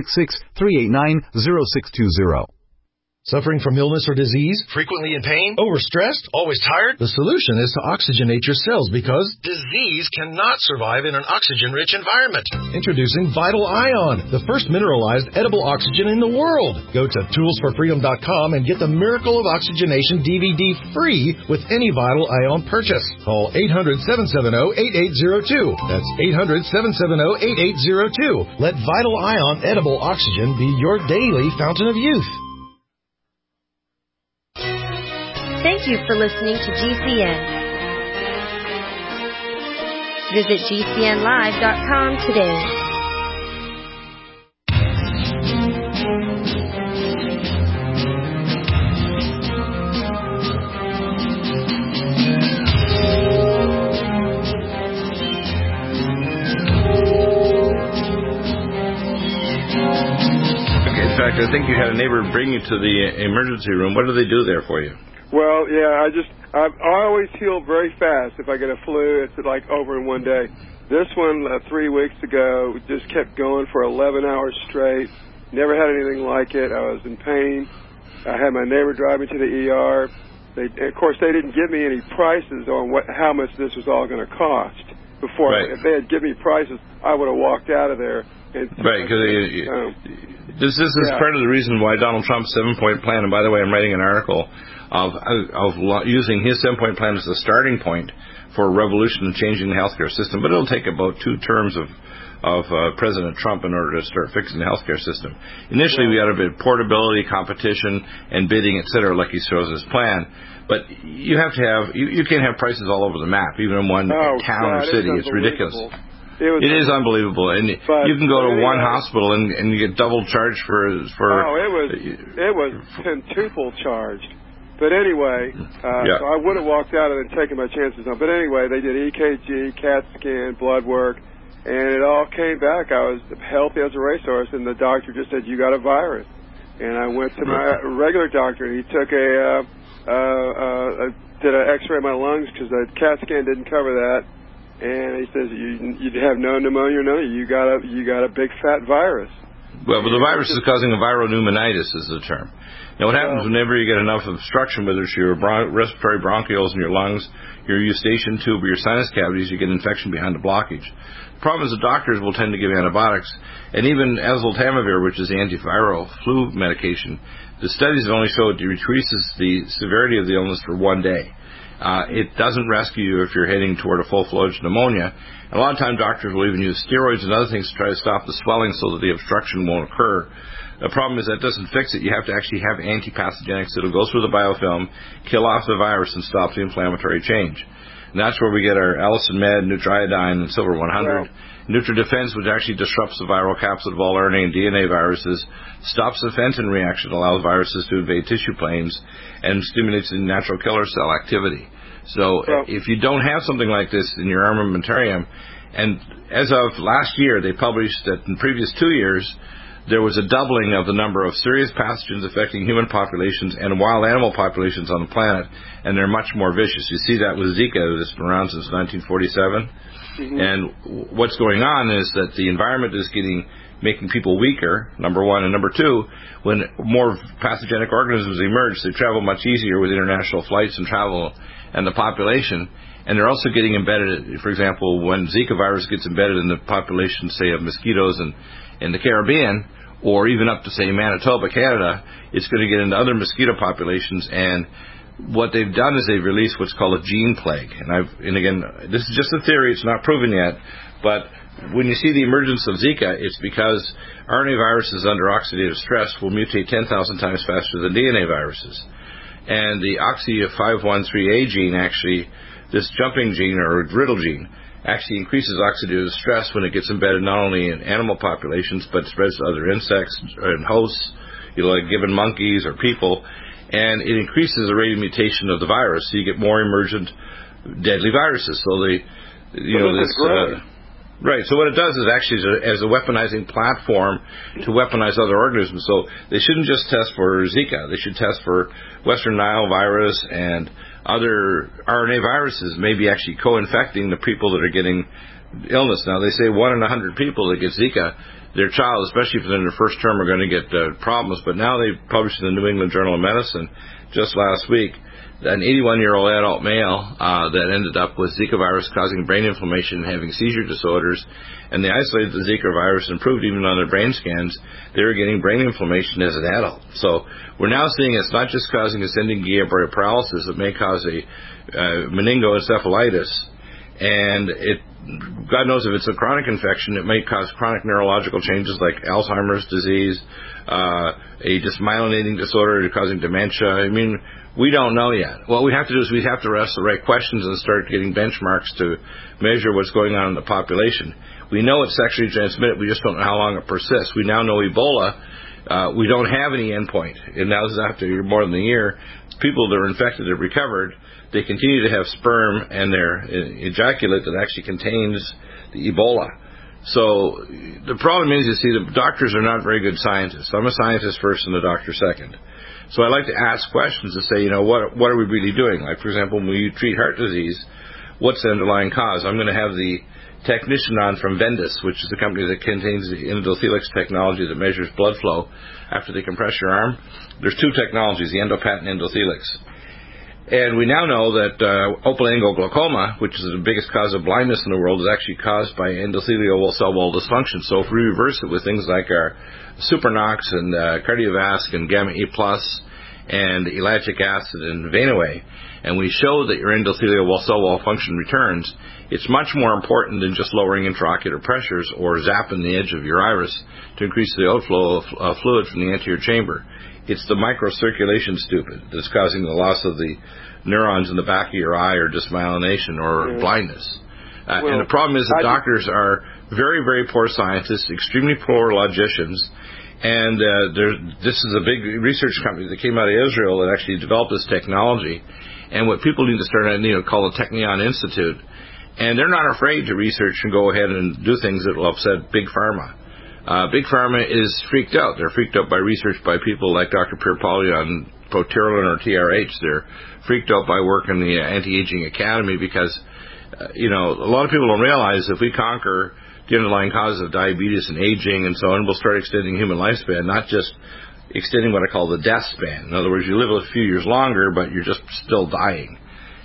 Speaker 16: 866-389-0620.
Speaker 21: Suffering from illness or disease? Frequently in pain? Overstressed? Always tired? The solution is to oxygenate your cells because disease cannot survive in an oxygen-rich environment. Introducing Vital Ion, the first mineralized edible oxygen in the world. Go to toolsforfreedom.com and get the Miracle of Oxygenation DVD free with any Vital Ion purchase. Call 800-770-8802. That's 800-770-8802. Let Vital Ion edible oxygen be your daily fountain of youth.
Speaker 12: Thank you for listening to GCN. Visit GCNlive.com today.
Speaker 2: Okay, in fact, I think you had a neighbor bring you to the emergency room. What do they do there for you?
Speaker 17: Well, yeah, I always heal very fast. If I get a flu, it's like over in one day. This one, 3 weeks ago, just kept going for 11 hours straight. Never had anything like it. I was in pain. I had my neighbor drive me to the ER. Of course, they didn't give me any prices on how much this was all going to cost. Before, right. If they had given me prices, I would have walked out of there.
Speaker 2: Right, because this is part of the reason why Donald Trump's 7-point plan, and by the way, I'm writing an article of using his 7-point plan as a starting point for a revolution in changing the healthcare system, but it'll take about 2 terms of President Trump in order to start fixing the healthcare system. Initially, we got a bit of portability, competition, and bidding, et cetera, like he shows in his plan. But you have to have, you can't have prices all over the map, even in one town or city. It's ridiculous. It is unbelievable, and you can go to one hospital and you get double charged for.
Speaker 17: It was quintuple charged. But anyway, so I would have walked out and taken my chances on. But anyway, they did EKG, CAT scan, blood work, and it all came back. I was healthy as a racehorse, and the doctor just said, "You got a virus." And I went to my regular doctor, and he took did an X-ray of my lungs because the CAT scan didn't cover that. And he says, you have no pneumonia, you got a big fat virus.
Speaker 2: Well, but the virus is causing a viral pneumonitis is the term. Now, what happens whenever you get enough obstruction, whether it's your respiratory bronchioles in your lungs, your eustachian tube, or your sinus cavities, you get infection behind the blockage. The problem is the doctors will tend to give antibiotics, and even oseltamivir, which is the antiviral flu medication, the studies have only showed it decreases the severity of the illness for 1 day. It doesn't rescue you if you're heading toward a full-fledged pneumonia. And a lot of times doctors will even use steroids and other things to try to stop the swelling so that the obstruction won't occur. The problem is that doesn't fix it. You have to actually have antipathogenics that will go through the biofilm, kill off the virus, and stop the inflammatory change. And that's where we get our Allison Med, Nutriodine, and Silver 100. NutriDefense, which actually disrupts the viral capsid of all RNA and DNA viruses, stops the Fenton reaction, allows viruses to invade tissue planes, and stimulates the natural killer cell activity. So if you don't have something like this in your armamentarium, and as of last year, they published that in previous 2 years, there was a doubling of the number of serious pathogens affecting human populations and wild animal populations on the planet, and they're much more vicious. You see that with Zika, that's been around since 1947. Mm-hmm. And what's going on is that the environment is making people weaker, number one, and number two, when more pathogenic organisms emerge, they travel much easier with international flights and travel, and the population. And they're also getting embedded, for example, when Zika virus gets embedded in the population, say, of mosquitoes in the Caribbean, or even up to, say, Manitoba, Canada, it's going to get into other mosquito populations. And what they've done is they've released what's called a gene plague. And again, this is just a theory. It's not proven yet. But when you see the emergence of Zika, it's because RNA viruses under oxidative stress will mutate 10,000 times faster than DNA viruses. And the OXY513A gene actually, this jumping gene or riddle gene, actually increases oxidative stress when it gets embedded not only in animal populations but spreads to other insects and hosts, like given monkeys or people, and it increases the rate of mutation of the virus, so you get more emergent deadly viruses. So right. So what it does is actually as a weaponizing platform to weaponize other organisms. So they shouldn't just test for Zika. They should test for Western Nile virus and other RNA viruses, maybe actually co-infecting the people that are getting illness. Now, they say 1 in 100 people that get Zika, their child, especially if they're in their first term, are going to get problems. But now they published in the New England Journal of Medicine just last week an 81-year-old adult male that ended up with Zika virus causing brain inflammation and having seizure disorders, and they isolated the Zika virus and proved even on their brain scans they were getting brain inflammation as an adult. So we're now seeing it's not just causing ascending Guillain-Barré paralysis, it may cause a meningoencephalitis, and God knows if it's a chronic infection, it may cause chronic neurological changes like Alzheimer's disease, a demyelinating disorder causing dementia. I mean, we don't know yet. What we have to do is we have to ask the right questions and start getting benchmarks to measure what's going on in the population. We know it's sexually transmitted. We just don't know how long it persists. We now know Ebola. We don't have any endpoint. And now this is after more than a year. People that are infected have recovered. They continue to have sperm and their ejaculate that actually contains the Ebola. So the problem is, you see, the doctors are not very good scientists. I'm a scientist first and a doctor second. So I like to ask questions to say, what are we really doing? Like, for example, when you treat heart disease, what's the underlying cause? I'm going to have the technician on from Vendus, which is the company that contains the Endothelix technology that measures blood flow after they compress your arm. There's two technologies, the Endopat and Endothelix. And we now know that opalangoglaucoma, which is the biggest cause of blindness in the world, is actually caused by endothelial cell wall dysfunction. So if we reverse it with things like our Supernox and Cardiovasc and Gamma E+, and ellagic acid and Venaway, and we show that your endothelial cell wall function returns, it's much more important than just lowering intraocular pressures or zapping the edge of your iris to increase the outflow of fluid from the anterior chamber. It's the microcirculation, that's causing the loss of the neurons in the back of your eye or dysmyelination or blindness. And the problem is that doctors are very, very poor scientists, extremely poor logicians, and this is a big research company that came out of Israel that actually developed this technology. And what people need to start call the Technion Institute. And they're not afraid to research and go ahead and do things that will upset Big Pharma. Big Pharma is freaked out. They're freaked out by research by people like Dr. Pierre Pauly on Proterolin or TRH. They're freaked out by work in the Anti-Aging Academy because, a lot of people don't realize if we conquer the underlying causes of diabetes and aging and so on, we'll start extending human lifespan, not just extending what I call the death span. In other words, you live a few years longer, but you're just still dying.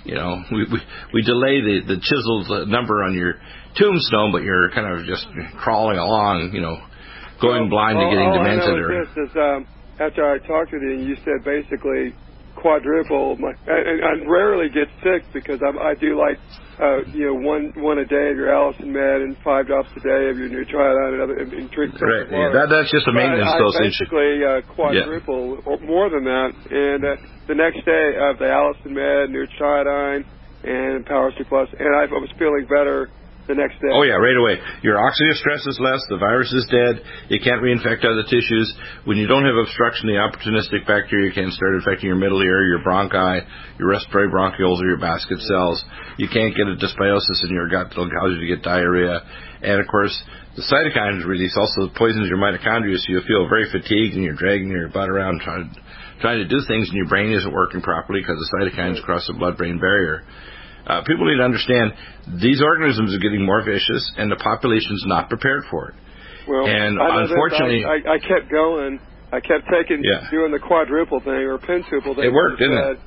Speaker 2: We delay the chiseled number on your tombstone, but you're kind of just crawling along, going blind and getting demented.
Speaker 17: All I know is this, after I talked with you, you said basically quadruple. I rarely get sick because I do like, one a day of your Allison Med and 5 drops a day of your Nutriodine and drink some water.
Speaker 2: Yeah, that's just a maintenance dosage.
Speaker 17: Basically quadruple or more than that. And the next day of the Allison Med, Nutriodine, and Power C Plus, and I was feeling better the next day.
Speaker 2: Oh, yeah, right away. Your oxidative stress is less, the virus is dead, it can't reinfect other tissues. When you don't have obstruction, the opportunistic bacteria can start infecting your middle ear, your bronchi, your respiratory bronchioles, or your basket cells. You can't get a dysbiosis in your gut that'll cause you to get diarrhea. And, of course, the cytokines release also poisons your mitochondria, so you'll feel very fatigued and you're dragging your butt around trying to do things, and your brain isn't working properly because the cytokines cross the blood-brain barrier. People need to understand these organisms are getting more vicious, and the population's not prepared for it.
Speaker 17: Well,
Speaker 2: and unfortunately,
Speaker 17: I kept going. I kept doing the quadruple thing or pentuple thing.
Speaker 2: It worked, didn't it?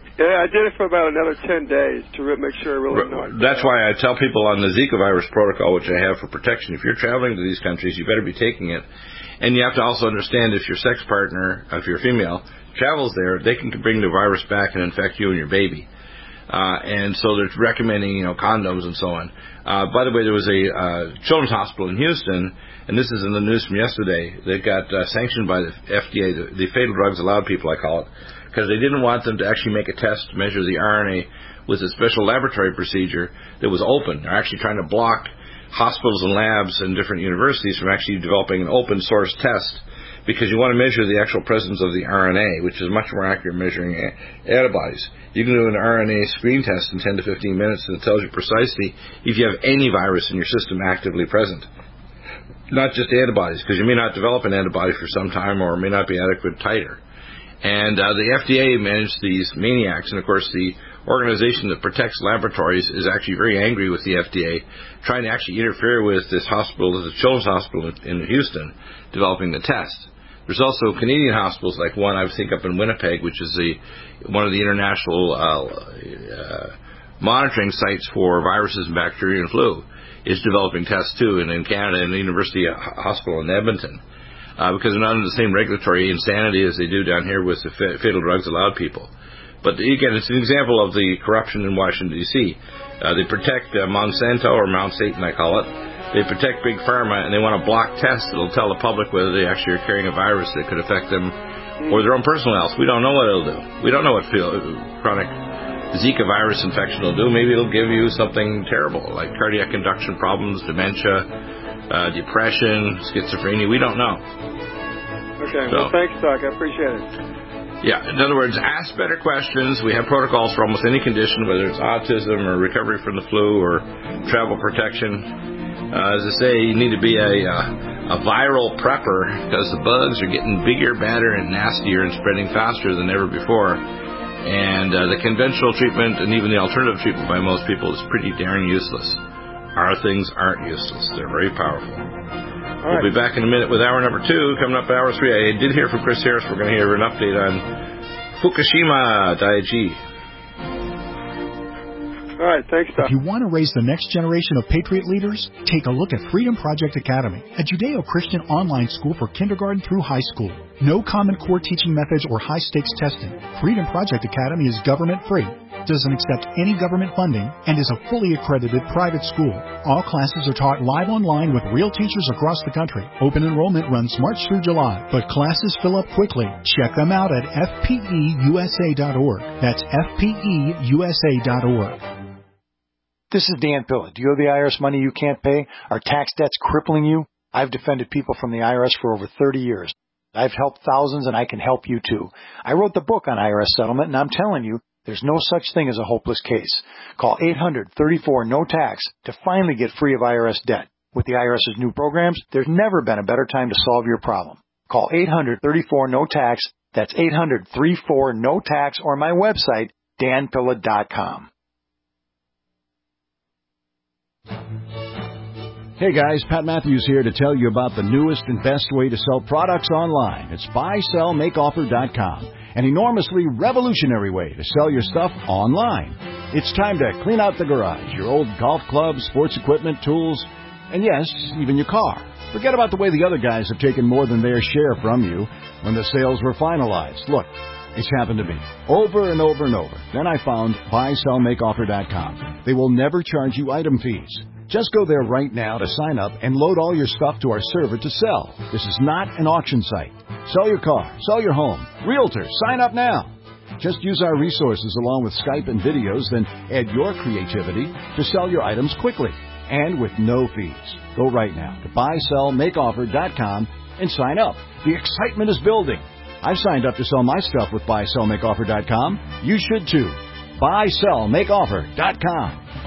Speaker 17: Yeah, I did it for about another 10 days to make sure I really know.
Speaker 2: That's why I tell people on the Zika virus protocol, which I have for protection, if you're traveling to these countries, you better be taking it. And you have to also understand if your sex partner, if you're female, travels there, they can bring the virus back and infect you and your baby. And so they're recommending, condoms and so on. By the way, there was a children's hospital in Houston, and this is in the news from yesterday, that got sanctioned by the FDA, the Fatal Drugs Allowed people, I call it, because they didn't want them to actually make a test to measure the RNA with a special laboratory procedure that was open. They're actually trying to block hospitals and labs and different universities from actually developing an open source test, because you want to measure the actual presence of the RNA, which is much more accurate measuring antibodies. You can do an RNA screen test in 10 to 15 minutes, and it tells you precisely if you have any virus in your system actively present. Not just antibodies, because you may not develop an antibody for some time or may not be adequate titer. And the FDA managed these maniacs, and of course the organization that protects laboratories is actually very angry with the FDA, trying to actually interfere with this hospital, the Children's Hospital in Houston, developing the test. There's also Canadian hospitals, like one I think up in Winnipeg, which is one of the international monitoring sites for viruses and bacteria and flu, is developing tests too, and in Canada, in the University Hospital in Edmonton. Because they're not under the same regulatory insanity as they do down here with the Fatal Drugs Allowed people. But again, it's an example of the corruption in Washington, D.C. They protect Monsanto, or Mount Satan, I call it. They protect Big Pharma, and they want to block tests that will tell the public whether they actually are carrying a virus that could affect them or their own personal health. We don't know what it'll do. We don't know what chronic Zika virus infection will do. Maybe it'll give you something terrible, like cardiac conduction problems, dementia, depression, schizophrenia. We don't know.
Speaker 17: Okay, well, thanks, Doc. I appreciate it.
Speaker 2: Yeah, in other words, ask better questions. We have protocols for almost any condition, whether it's autism or recovery from the flu or travel protection. As I say, you need to be a viral prepper, because the bugs are getting bigger, badder, and nastier and spreading faster than ever before. And the conventional treatment and even the alternative treatment by most people is pretty darn useless. Our things aren't useless. They're very powerful. We'll be back in a minute with hour number 2. Coming up hour 3, I did hear from Chris Harris. We're going to hear an update on Fukushima Daiichi.
Speaker 17: All right, thanks, Doc.
Speaker 1: If you want to raise the next generation of Patriot leaders, take a look at Freedom Project Academy, a Judeo-Christian online school for kindergarten through high school. No Common Core teaching methods or high-stakes testing. Freedom Project Academy is government-free, doesn't accept any government funding, and is a fully accredited private school. All classes are taught live online with real teachers across the country. Open enrollment runs March through July, but classes fill up quickly. Check them out at fpeusa.org. That's fpeusa.org.
Speaker 22: This is Dan Pilla. Do you owe the IRS money you can't pay? Are tax debts crippling you? I've defended people from the IRS for over 30 years. I've helped thousands, and I can help you too. I wrote the book on IRS settlement, and I'm telling you, there's no such thing as a hopeless case. Call 800-34-NO-TAX to finally get free of IRS debt. With the IRS's new programs, there's never been a better time to solve your problem. Call 800-34-NO-TAX. That's 800-34-NO-TAX, or my website, danpilla.com.
Speaker 11: Hey guys, Pat Matthews here to tell you about the newest and best way to sell products online. It's buysellmakeoffer.com, an enormously revolutionary way to sell your stuff online. It's time to clean out the garage, your old golf clubs, sports equipment, tools, and yes, even your car. Forget about the way the other guys have taken more than their share from you when the sales were finalized. Look, it's happened to me over and over and over. Then I found buysellmakeoffer.com. They will never charge you item fees. Just go there right now to sign up and load all your stuff to our server to sell. This is not an auction site. Sell your car, sell your home. Realtor, sign up now. Just use our resources along with Skype and videos, then add your creativity to sell your items quickly and with no fees. Go right now to buysellmakeoffer.com and sign up. The excitement is building. I've signed up to sell my stuff with buysellmakeoffer.com. You should too. buysellmakeoffer.com.